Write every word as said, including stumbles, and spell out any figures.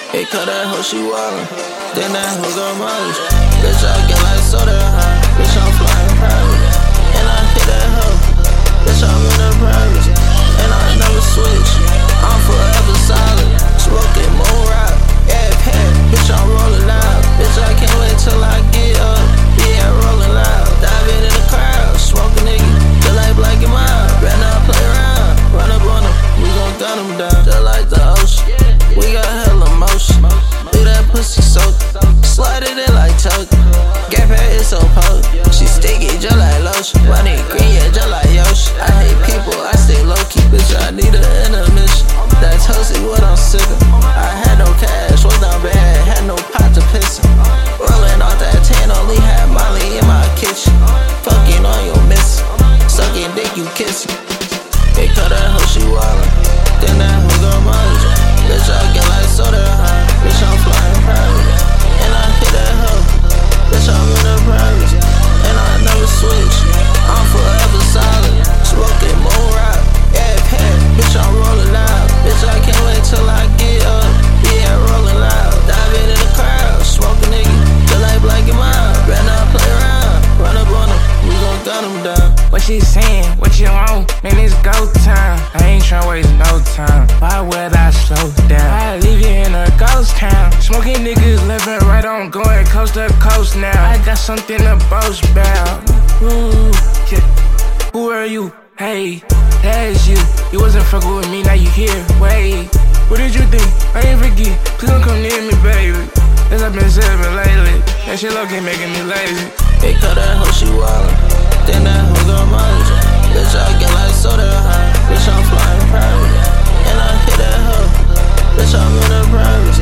They cut that hoe, she wildin'. Then that hoe go mileage. Bitch, I get like soda high. Bitch, I'm flying private. And I hit that hoe. Bitch, I'm in the private. And I never switch. I'm forever solid. Smoking more rock. Yeah, pat. Bitch, I'm rolling loud. Bitch, I can't wait till I get up. Yeah, rolling loud. Diving in the crowd. Smoking nigga. Just like black and mild. Better not play around. Run up on them. We gon' gun them down. Just like the ocean. We got hella motion. Leave that pussy soaked. Slide it in like choke. Gap her is so poke. She sticky just like lotion. Money green, yeah, just like Yoshi. I hate people, I stay low key. Bitch, I need an intermission. That toasty what I'm sippin'. I had no cash, was down bad. Had no pot to piss in. Rollin' off that tan, only had Molly in my kitchen. Fucking on your miss. Sucking dick, you kissin'. They cut that hoe, she wildin'. Then that hoe go mileage. Bitch, I get like soda high. Bitch, I'm flying private. And I hit that hoe. Bitch, I'm in the private. And I never switch. I'm forever solid. Smoking more rock. Yeah, pat. Bitch, I'm rolling loud. Bitch, I can't wait till I get up. Yeah, rolling loud. Diving in the crowd. Smoking nigga. Just like black and mild. Better not play around. Run up on them. We gon' gun them down. What she saying? What you want? Man, it's go time. I ain't tryna waste no time. Why would I slow down? I leave you in a ghost town. Smoking niggas living right on, going coast to coast now. I got something to boast about. Ooh, yeah. Who are you? Hey, that's you. You wasn't fucking with me, now you here. Wait, what did you think? I ain't forget. Please don't come near me, baby. As I've been sipping lately. That shit low-key making me lazy. They cut that hoe, she wildin'. Then that hoe go mileage. Bitch, I get like soda high. Bitch, I'm flying private. And I hit that hoe. Bitch, I'm in the private.